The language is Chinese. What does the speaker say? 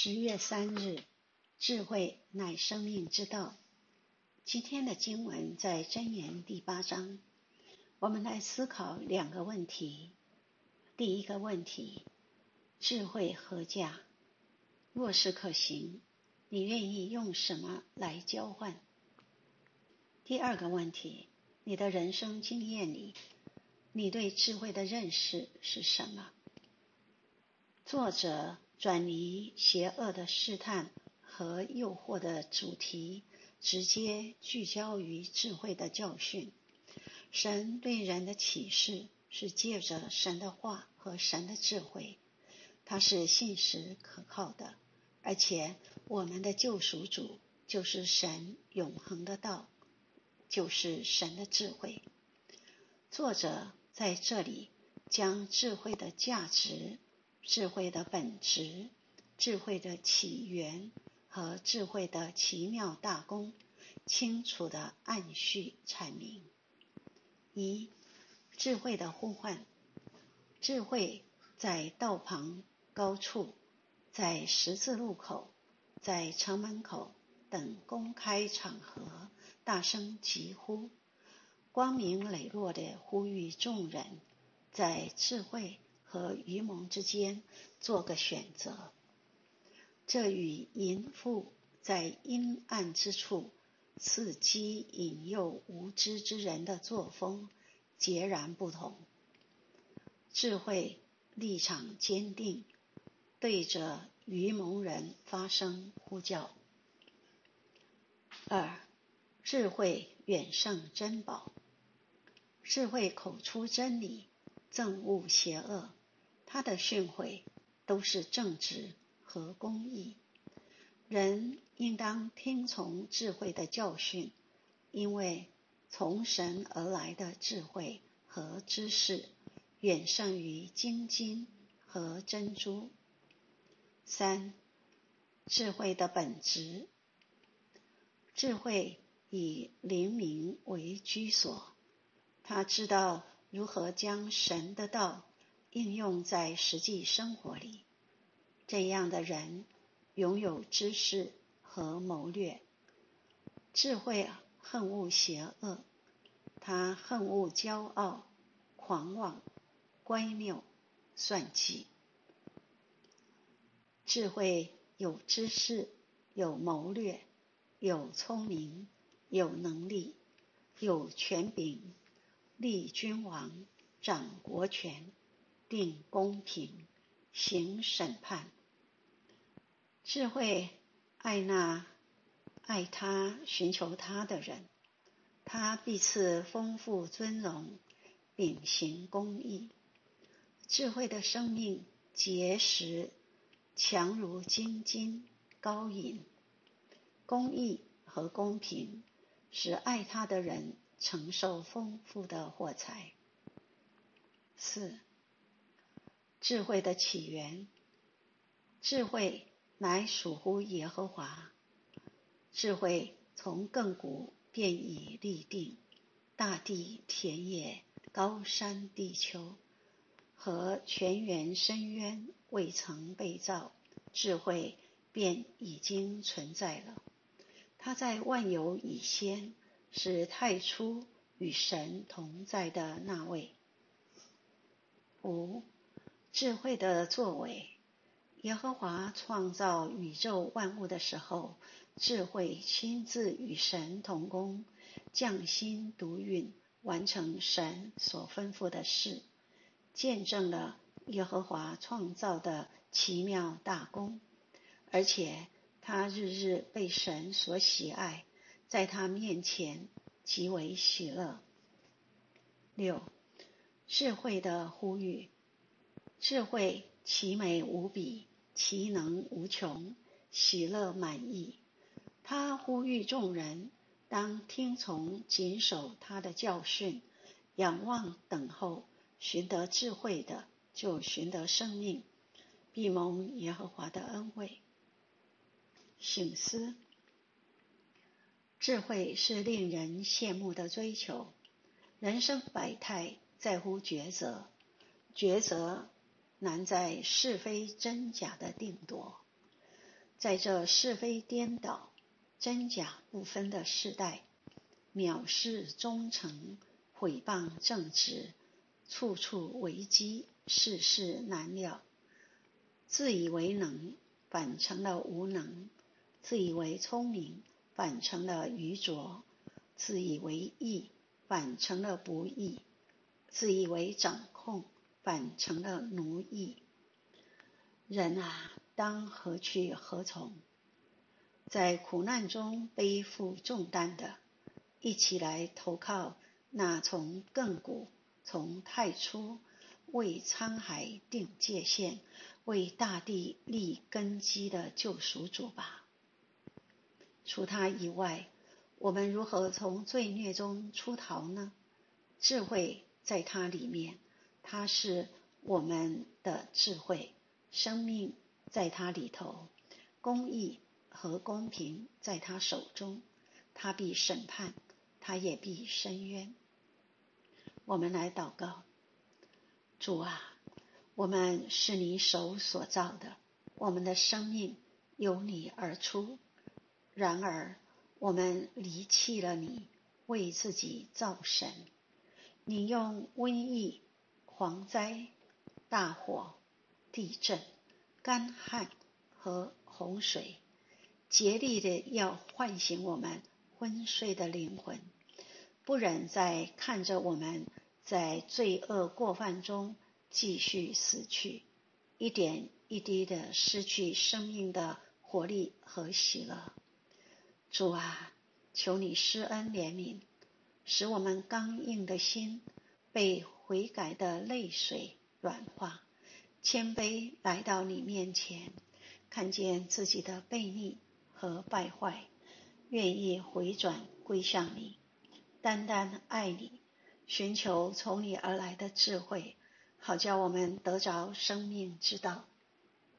10月3日，智慧乃生命之道。今天的经文在箴言第8章，我们来思考2个问题。第一个问题，智慧何价？若是可行，你愿意用什么来交换？第二个问题，你的人生经验里，你对智慧的认识是什么？作者转离邪恶的试探和诱惑的主题，直接聚焦于智慧的教训。神对人的启示是借着神的话和神的智慧，它是信实可靠的，而且我们的救赎主就是神永恒的道，就是神的智慧。作者在这里将智慧的价值、智慧的本质、智慧的起源和智慧的奇妙大功清楚地按序阐明。1. 智慧的呼唤。智慧在道旁高处，在十字路口，在城门口等公开场合大声疾呼，光明磊落地呼吁众人在智慧和愚蒙之间做个选择。这与淫妇在阴暗之处伺机引诱无知之人的作风截然不同。智慧立场坚定，对着愚蒙人发声呼叫。2. 智慧远胜珍宝。智慧口出真理，憎恶邪恶，他的训诲都是正直和公义。人应当听从智慧的教训，因为从神而来的智慧和知识远胜于金金和珍珠。3. 智慧的本质。智慧以灵明为居所，他知道如何将神的道应用在实际生活里。这样的人拥有知识和谋略。智慧恨恶邪恶，他恨恶骄傲、狂妄、乖谬、算计。智慧有知识，有谋略，有聪明，有能力，有权柄，立君王，掌国权，定公平，行审判。智慧爱他寻求他的人，他必赐丰富尊荣，秉行公义。智慧的生命结实，强如精金、高银。公义和公平使爱他的人承受丰富的货财。4. 智慧的起源。智慧乃属乎耶和华，智慧从亘古便已立定，大地、田野、高山、地丘和泉源、深渊未曾被造，智慧便已经存在了。他在万有以先，是太初与神同在的那位。5. 智慧的作为。耶和华创造宇宙万物的时候，智慧亲自与神同工，匠心独运，完成神所吩咐的事，见证了耶和华创造的奇妙大功，而且他日日被神所喜爱，在他面前极为喜乐。6. 智慧的呼吁。智慧其美无比，其能无穷，喜乐满意。他呼吁众人当听从谨守他的教训，仰望等候，寻得智慧的就寻得生命，必蒙耶和华的恩惠。省思。智慧是令人羡慕的追求。人生百态在乎抉择，抉择难在是非真假的定夺。 在这是非颠倒、真假不分的时代，藐视忠诚、毁谤正直，处处危机，事事难料。自以为能，反成了无能；自以为聪明，反成了愚拙；自以为义，反成了不义；自以为掌控，反成了奴役。人啊，当何去何从？在苦难中背负重担的，一起来投靠那从亘古、从太初为沧海定界限、为大地立根基的救赎主吧。除他以外，我们如何从罪孽中出逃呢？智慧在他里面，他是我们的智慧；生命在他里头，公义和公平在他手中，他必审判，他也必伸冤。我们来祷告。主啊，我们是你手所造的，我们的生命由你而出，然而我们离弃了你，为自己造神。你用瘟疫、蝗灾、大火、地震、干旱和洪水，竭力的要唤醒我们昏睡的灵魂，不忍再看着我们在罪恶过犯中继续死去，一点一滴的失去生命的活力和喜乐。主啊，求你施恩怜悯，使我们刚硬的心被悔改的泪水软化，谦卑来到你面前，看见自己的悖逆和败坏，愿意回转归向你，单单爱你，寻求从你而来的智慧，好叫我们得着生命之道。